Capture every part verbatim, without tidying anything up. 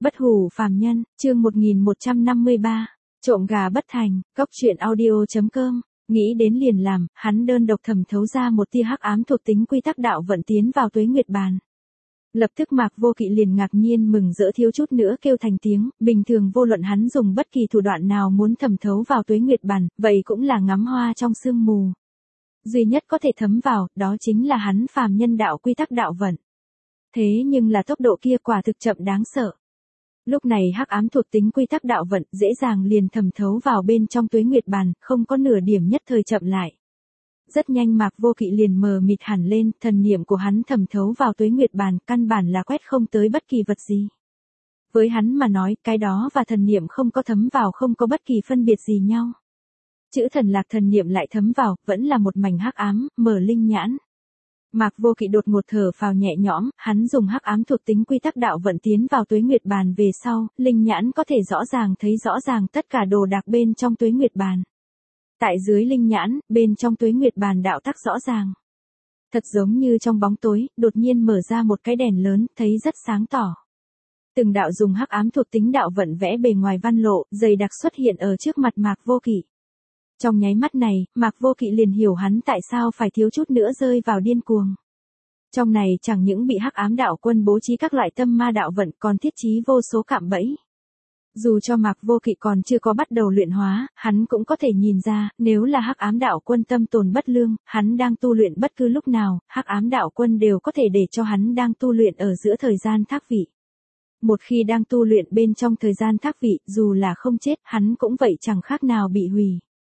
Bất hủ phàm nhân, chương một nghìn một trăm năm mươi ba, trộm gà bất thành, góc truyện audio chấm com, nghĩ đến liền làm, hắn đơn độc thẩm thấu ra một tia hắc ám thuộc tính quy tắc đạo vận tiến vào tuế nguyệt bàn. Lập tức Mạc Vô Kỵ liền ngạc nhiên mừng rỡ thiếu chút nữa kêu thành tiếng, bình thường vô luận hắn dùng bất kỳ thủ đoạn nào muốn thẩm thấu vào tuế nguyệt bàn, vậy cũng là ngắm hoa trong sương mù. Duy nhất có thể thấm vào, đó chính là hắn phàm nhân đạo quy tắc đạo vận. Thế nhưng là tốc độ kia quả thực chậm đáng sợ. Lúc này hắc ám thuộc tính quy tắc đạo vận dễ dàng liền thẩm thấu vào bên trong tuế nguyệt bàn, không có nửa điểm nhất thời chậm lại. Rất nhanh Mạc Vô Kỵ liền mờ mịt hẳn lên, thần niệm của hắn thẩm thấu vào tuế nguyệt bàn, căn bản là quét không tới bất kỳ vật gì. Với hắn mà nói, cái đó và thần niệm không có thấm vào không có bất kỳ phân biệt gì nhau. Chữ thần lạc thần niệm lại thấm vào, vẫn là một mảnh hắc ám, mở linh nhãn. Mạc Vô Kỵ đột ngột thở phào nhẹ nhõm, hắn dùng hắc ám thuộc tính quy tắc đạo vận tiến vào tuế nguyệt bàn về sau, linh nhãn có thể rõ ràng thấy rõ ràng tất cả đồ đạc bên trong tuế nguyệt bàn. Tại dưới linh nhãn, bên trong tuế nguyệt bàn đạo tắc rõ ràng. Thật giống như trong bóng tối, đột nhiên mở ra một cái đèn lớn, thấy rất sáng tỏ. Từng đạo dùng hắc ám thuộc tính đạo vận vẽ bề ngoài văn lộ, dày đặc xuất hiện ở trước mặt Mạc Vô Kỵ. Trong nháy mắt này, Mạc Vô Kỵ liền hiểu hắn tại sao phải thiếu chút nữa rơi vào điên cuồng. Trong này chẳng những bị hắc ám đạo quân bố trí các loại tâm ma đạo vận còn thiết trí vô số cạm bẫy. Dù cho Mạc Vô Kỵ còn chưa có bắt đầu luyện hóa, hắn cũng có thể nhìn ra, nếu là hắc ám đạo quân tâm tồn bất lương, hắn đang tu luyện bất cứ lúc nào, hắc ám đạo quân đều có thể để cho hắn đang tu luyện ở giữa thời gian thác vị. Một khi đang tu luyện bên trong thời gian thác vị, dù là không chết, hắn cũng vậy chẳng khác nào bị hủy.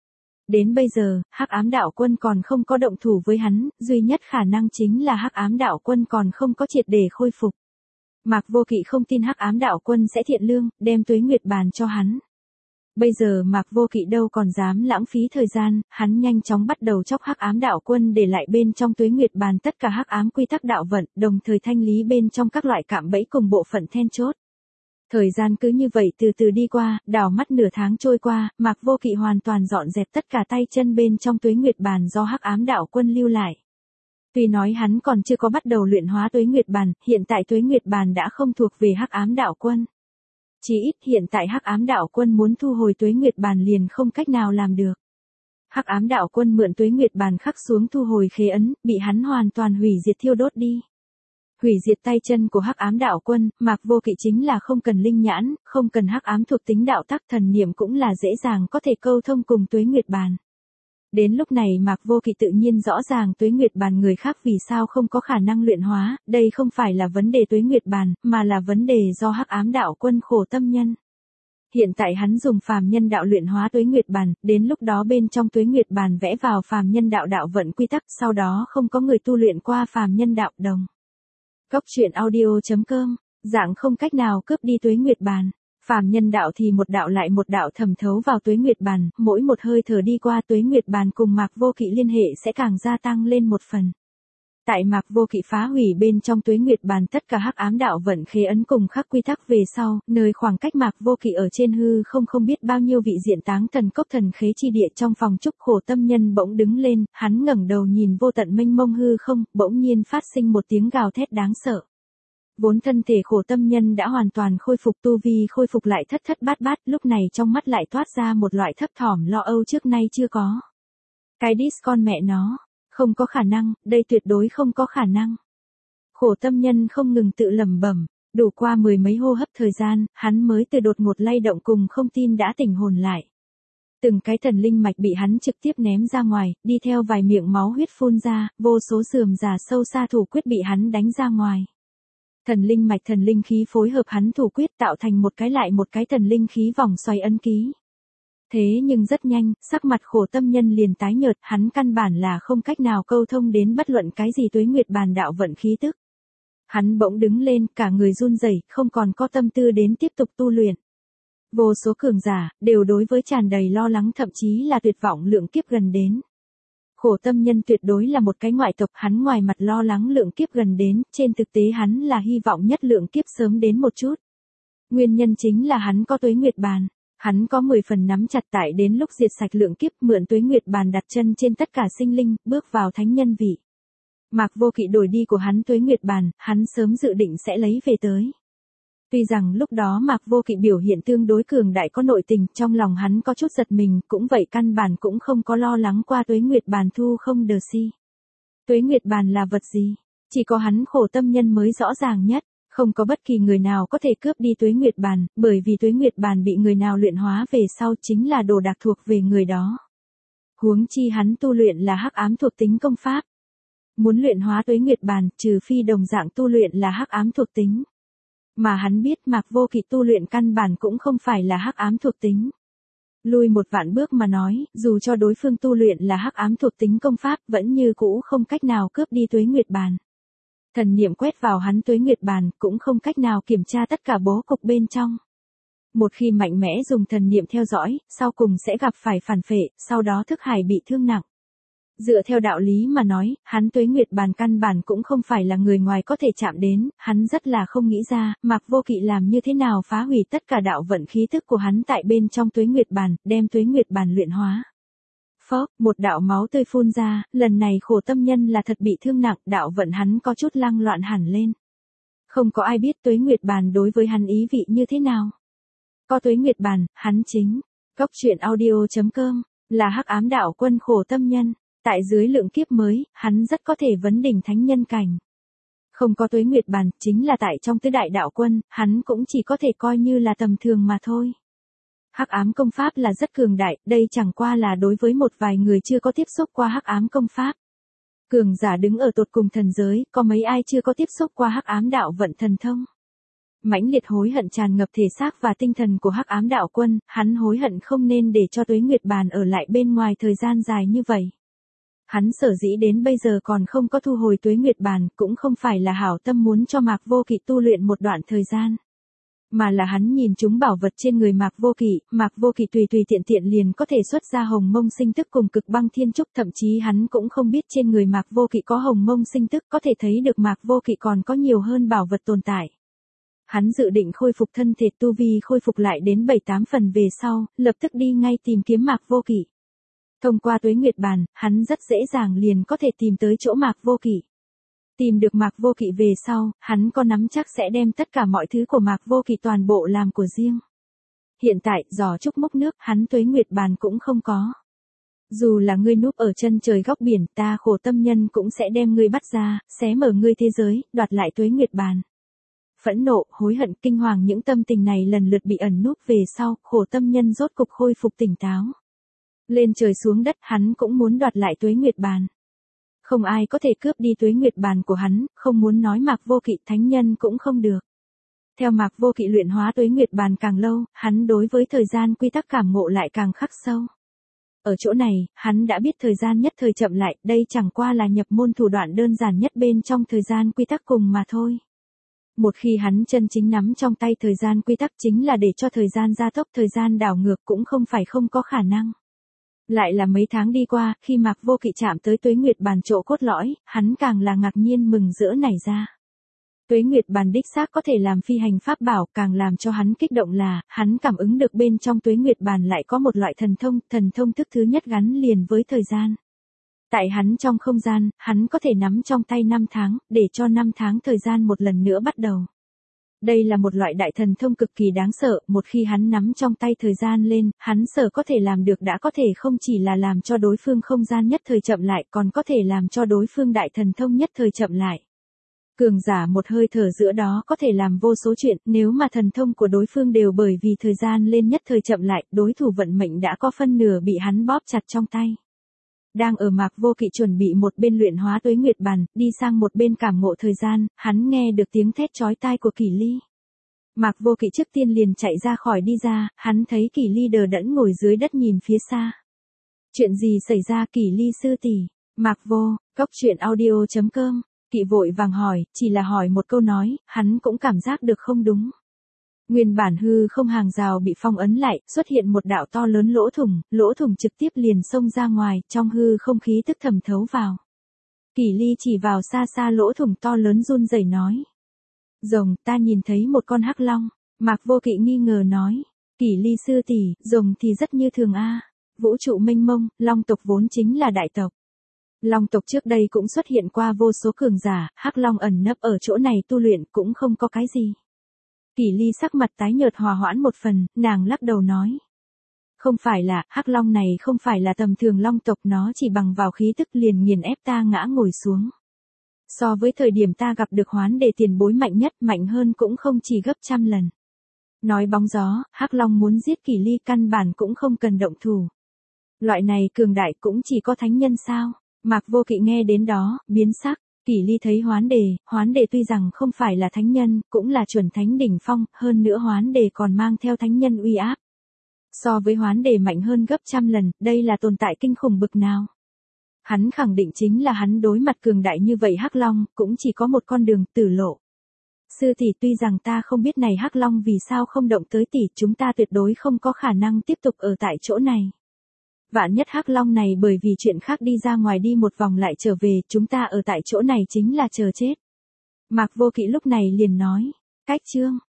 Đến bây giờ, hắc ám đạo quân còn không có động thủ với hắn, duy nhất khả năng chính là hắc ám đạo quân còn không có triệt để khôi phục. Mạc Vô Kỵ không tin hắc ám đạo quân sẽ thiện lương, đem tuế nguyệt bàn cho hắn. Bây giờ Mạc Vô Kỵ đâu còn dám lãng phí thời gian, hắn nhanh chóng bắt đầu chóc hắc ám đạo quân để lại bên trong tuế nguyệt bàn tất cả hắc ám quy tắc đạo vận, đồng thời thanh lý bên trong các loại cạm bẫy cùng bộ phận then chốt. Thời gian cứ như vậy từ từ đi qua, đảo mắt nửa tháng trôi qua, Mạc Vô Kỵ hoàn toàn dọn dẹp tất cả tay chân bên trong tuế nguyệt bàn do hắc ám đạo quân lưu lại. Tuy nói hắn còn chưa có bắt đầu luyện hóa tuế nguyệt bàn, hiện tại tuế nguyệt bàn đã không thuộc về hắc ám đạo quân. Chỉ ít hiện tại hắc ám đạo quân muốn thu hồi tuế nguyệt bàn liền không cách nào làm được. Hắc ám đạo quân mượn tuế nguyệt bàn khắc xuống thu hồi khế ấn, bị hắn hoàn toàn hủy diệt thiêu đốt đi. Hủy diệt tay chân của hắc ám đạo quân, Mạc Vô Kỵ chính là không cần linh nhãn, không cần hắc ám thuộc tính đạo tắc thần niệm cũng là dễ dàng có thể câu thông cùng tuế nguyệt bàn. Đến lúc này Mạc Vô Kỵ tự nhiên rõ ràng tuế nguyệt bàn người khác vì sao không có khả năng luyện hóa, đây không phải là vấn đề tuế nguyệt bàn, mà là vấn đề do hắc ám đạo quân khổ tâm nhân. Hiện tại hắn dùng phàm nhân đạo luyện hóa tuế nguyệt bàn, đến lúc đó bên trong tuế nguyệt bàn vẽ vào phàm nhân đạo đạo vận quy tắc, sau đó không có người tu luyện qua phàm nhân đạo đồng. Góc truyện audio chấm com, dạng không cách nào cướp đi tuế nguyệt bàn. Phàm nhân đạo thì một đạo lại một đạo thẩm thấu vào tuế nguyệt bàn, mỗi một hơi thở đi qua tuế nguyệt bàn cùng Mạc Vô Kỵ liên hệ sẽ càng gia tăng lên một phần. Tại Mạc Vô Kỵ phá hủy bên trong tuế nguyệt bàn tất cả hắc ám đạo vận khế ấn cùng khắc quy tắc về sau, nơi khoảng cách Mạc Vô Kỵ ở trên hư không không biết bao nhiêu vị diện táng thần cốc thần khế chi địa trong phòng trúc khổ tâm nhân bỗng đứng lên, hắn ngẩng đầu nhìn vô tận mênh mông hư không, bỗng nhiên phát sinh một tiếng gào thét đáng sợ. Vốn thân thể khổ tâm nhân đã hoàn toàn khôi phục tu vi khôi phục lại thất thất bát bát, lúc này trong mắt lại toát ra một loại thấp thỏm lo âu trước nay chưa có. Cái đít con mẹ nó, không có khả năng, đây tuyệt đối không có khả năng. Khổ tâm nhân không ngừng tự lẩm bẩm, đủ qua mười mấy hô hấp thời gian, hắn mới từ đột ngột lay động cùng không tin đã tỉnh hồn lại. Từng cái thần linh mạch bị hắn trực tiếp ném ra ngoài, đi theo vài miệng máu huyết phun ra, vô số sườm già sâu xa thủ quyết bị hắn đánh ra ngoài. Thần linh mạch thần linh khí phối hợp hắn thủ quyết tạo thành một cái lại một cái thần linh khí vòng xoay ấn ký. Thế nhưng rất nhanh, sắc mặt khổ tâm nhân liền tái nhợt, hắn căn bản là không cách nào câu thông đến bất luận cái gì tuế nguyệt bàn đạo vận khí tức. Hắn bỗng đứng lên, cả người run rẩy, không còn có tâm tư đến tiếp tục tu luyện. Vô số cường giả, đều đối với tràn đầy lo lắng thậm chí là tuyệt vọng lượng kiếp gần đến. Khổ tâm nhân tuyệt đối là một cái ngoại tộc, hắn ngoài mặt lo lắng lượng kiếp gần đến, trên thực tế hắn là hy vọng nhất lượng kiếp sớm đến một chút. Nguyên nhân chính là hắn có tuế nguyệt bàn, hắn có mười phần nắm chặt tại đến lúc diệt sạch lượng kiếp mượn tuế nguyệt bàn đặt chân trên tất cả sinh linh, bước vào thánh nhân vị. Mạc Vô Kỵ đổi đi của hắn tuế nguyệt bàn, hắn sớm dự định sẽ lấy về tới. Tuy rằng lúc đó Mạc Vô Kỵ biểu hiện tương đối cường đại có nội tình, trong lòng hắn có chút giật mình, cũng vậy căn bản cũng không có lo lắng qua Tuế Nguyệt Bàn thu không đờ si. Tuế Nguyệt Bàn là vật gì? Chỉ có hắn khổ tâm nhân mới rõ ràng nhất, không có bất kỳ người nào có thể cướp đi Tuế Nguyệt Bàn, bởi vì Tuế Nguyệt Bàn bị người nào luyện hóa về sau chính là đồ đạc thuộc về người đó. Huống chi hắn tu luyện là hắc ám thuộc tính công pháp. Muốn luyện hóa Tuế Nguyệt Bàn, trừ phi đồng dạng tu luyện là hắc ám thuộc tính. Mà hắn biết Mạc Vô Kỵ tu luyện căn bản cũng không phải là hắc ám thuộc tính. Lui một vạn bước mà nói, dù cho đối phương tu luyện là hắc ám thuộc tính công pháp, vẫn như cũ không cách nào cướp đi Tuế Nguyệt Bàn. Thần niệm quét vào hắn Tuế Nguyệt Bàn, cũng không cách nào kiểm tra tất cả bố cục bên trong. Một khi mạnh mẽ dùng thần niệm theo dõi, sau cùng sẽ gặp phải phản phệ, sau đó thức hải bị thương nặng. Dựa theo đạo lý mà nói, hắn Tuế Nguyệt Bàn căn bản cũng không phải là người ngoài có thể chạm đến, hắn rất là không nghĩ ra, Mạc Vô Kỵ làm như thế nào phá hủy tất cả đạo vận khí thức của hắn tại bên trong Tuế Nguyệt Bàn, đem Tuế Nguyệt Bàn luyện hóa. Phốc, một đạo máu tươi phun ra, lần này khổ tâm nhân là thật bị thương nặng, đạo vận hắn có chút lăng loạn hẳn lên. Không có ai biết Tuế Nguyệt Bàn đối với hắn ý vị như thế nào. Có Tuế Nguyệt Bàn, hắn chính. Cốc truyện audio chấm com là hắc ám đạo quân khổ tâm nhân. Tại dưới lượng kiếp mới, hắn rất có thể vấn đỉnh thánh nhân cảnh. Không có Tuế Nguyệt Bàn, chính là tại trong tứ đại đạo quân, hắn cũng chỉ có thể coi như là tầm thường mà thôi. Hắc ám công pháp là rất cường đại, đây chẳng qua là đối với một vài người chưa có tiếp xúc qua hắc ám công pháp. Cường giả đứng ở tột cùng thần giới, có mấy ai chưa có tiếp xúc qua hắc ám đạo vận thần thông. Mãnh liệt hối hận tràn ngập thể xác và tinh thần của hắc ám đạo quân, hắn hối hận không nên để cho Tuế Nguyệt Bàn ở lại bên ngoài thời gian dài như vậy. Hắn sở dĩ đến bây giờ còn không có thu hồi Tuế Nguyệt Bàn, cũng không phải là hảo tâm muốn cho Mạc Vô Kỵ tu luyện một đoạn thời gian. Mà là hắn nhìn chúng bảo vật trên người Mạc Vô Kỵ, Mạc Vô Kỵ tùy tùy tiện tiện liền có thể xuất ra hồng mông sinh tức cùng cực băng thiên trúc, thậm chí hắn cũng không biết trên người Mạc Vô Kỵ có hồng mông sinh tức, có thể thấy được Mạc Vô Kỵ còn có nhiều hơn bảo vật tồn tại. Hắn dự định khôi phục thân thể tu vi khôi phục lại đến bảy tám phần về sau, lập tức đi ngay tìm kiếm Mạc Vô Kỵ. Thông qua Tuế Nguyệt Bàn, hắn rất dễ dàng liền có thể tìm tới chỗ Mạc Vô Kỵ. Tìm được Mạc Vô Kỵ về sau, hắn có nắm chắc sẽ đem tất cả mọi thứ của Mạc Vô Kỵ toàn bộ làm của riêng. Hiện tại, giỏ trúc múc nước, hắn Tuế Nguyệt Bàn cũng không có. Dù là ngươi núp ở chân trời góc biển, ta khổ tâm nhân cũng sẽ đem ngươi bắt ra, xé mở ngươi thế giới, đoạt lại Tuế Nguyệt Bàn. Phẫn nộ, hối hận, kinh hoàng những tâm tình này lần lượt bị ẩn núp về sau, khổ tâm nhân rốt cục khôi phục tỉnh táo. Lên trời xuống đất, hắn cũng muốn đoạt lại Tuế Nguyệt Bàn. Không ai có thể cướp đi Tuế Nguyệt Bàn của hắn, không muốn nói Mạc Vô Kỵ thánh nhân cũng không được. Theo Mạc Vô Kỵ luyện hóa Tuế Nguyệt Bàn càng lâu, hắn đối với thời gian quy tắc cảm ngộ lại càng khắc sâu. Ở chỗ này, hắn đã biết thời gian nhất thời chậm lại, đây chẳng qua là nhập môn thủ đoạn đơn giản nhất bên trong thời gian quy tắc cùng mà thôi. Một khi hắn chân chính nắm trong tay thời gian quy tắc chính là để cho thời gian gia tốc, thời gian đảo ngược cũng không phải không có khả năng. Lại là mấy tháng đi qua, khi Mạc Vô Kỵ chạm tới Tuế Nguyệt Bàn chỗ cốt lõi, hắn càng là ngạc nhiên mừng rỡ nảy ra. Tuế Nguyệt Bàn đích xác có thể làm phi hành pháp bảo, càng làm cho hắn kích động là, hắn cảm ứng được bên trong Tuế Nguyệt Bàn lại có một loại thần thông, thần thông thức thứ nhất gắn liền với thời gian. Tại hắn trong không gian, hắn có thể nắm trong tay năm tháng, để cho năm tháng thời gian một lần nữa bắt đầu. Đây là một loại đại thần thông cực kỳ đáng sợ, một khi hắn nắm trong tay thời gian lên, hắn sở có thể làm được đã có thể không chỉ là làm cho đối phương không gian nhất thời chậm lại, còn có thể làm cho đối phương đại thần thông nhất thời chậm lại. Cường giả một hơi thở giữa đó có thể làm vô số chuyện, nếu mà thần thông của đối phương đều bởi vì thời gian lên nhất thời chậm lại, đối thủ vận mệnh đã có phân nửa bị hắn bóp chặt trong tay. Đang ở Mạc Vô Kỵ chuẩn bị một bên luyện hóa Tuế Nguyệt Bàn, đi sang một bên cảm ngộ thời gian, hắn nghe được tiếng thét chói tai của Kỷ Ly. Mạc Vô Kỵ trước tiên liền chạy ra khỏi đi ra, hắn thấy Kỷ Ly đờ đẫn ngồi dưới đất nhìn phía xa. Chuyện gì xảy ra Kỷ Ly sư tỷ? Mạc Vô, cốc truyện audio chấm com, Kỵ vội vàng hỏi, chỉ là hỏi một câu nói, hắn cũng cảm giác được không đúng. Nguyên bản hư không hàng rào bị phong ấn lại, xuất hiện một đạo to lớn lỗ thủng, lỗ thủng trực tiếp liền xông ra ngoài, trong hư không khí tức thẩm thấu vào. Kỷ Ly chỉ vào xa xa lỗ thủng to lớn run rẩy nói. Rồng, ta nhìn thấy một con hắc long. Mạc Vô Kỵ nghi ngờ nói. Kỷ Ly sư tỷ, rồng thì rất như thường a. Vũ trụ mênh mông, long tộc vốn chính là đại tộc. Long tộc trước đây cũng xuất hiện qua vô số cường giả, hắc long ẩn nấp ở chỗ này tu luyện cũng không có cái gì. Kỷ Ly sắc mặt tái nhợt hòa hoãn một phần, nàng lắc đầu nói. Không phải là, hắc long này không phải là tầm thường long tộc, nó chỉ bằng vào khí tức liền nghiền ép ta ngã ngồi xuống. So với thời điểm ta gặp được Hoán Đề tiền bối mạnh nhất, mạnh hơn cũng không chỉ gấp trăm lần. Nói bóng gió, hắc long muốn giết Kỷ Ly căn bản cũng không cần động thủ. Loại này cường đại cũng chỉ có thánh nhân sao? Mạc Vô Kỵ nghe đến đó, biến sắc. Kỷ Ly thấy Hoán Đề, Hoán Đề tuy rằng không phải là thánh nhân, cũng là chuẩn thánh đỉnh phong, hơn nữa Hoán Đề còn mang theo thánh nhân uy áp. So với Hoán Đề mạnh hơn gấp trăm lần, đây là tồn tại kinh khủng bực nào. Hắn khẳng định chính là hắn đối mặt cường đại như vậy hắc long, cũng chỉ có một con đường, tử lộ. Sư tỷ, tuy rằng ta không biết này hắc long vì sao không động tới tỷ, chúng ta tuyệt đối không có khả năng tiếp tục ở tại chỗ này. Vạn nhất hắc long này bởi vì chuyện khác đi ra ngoài đi một vòng lại trở về, chúng ta ở tại chỗ này chính là chờ chết. Mạc Vô Kỵ lúc này liền nói, cách chương.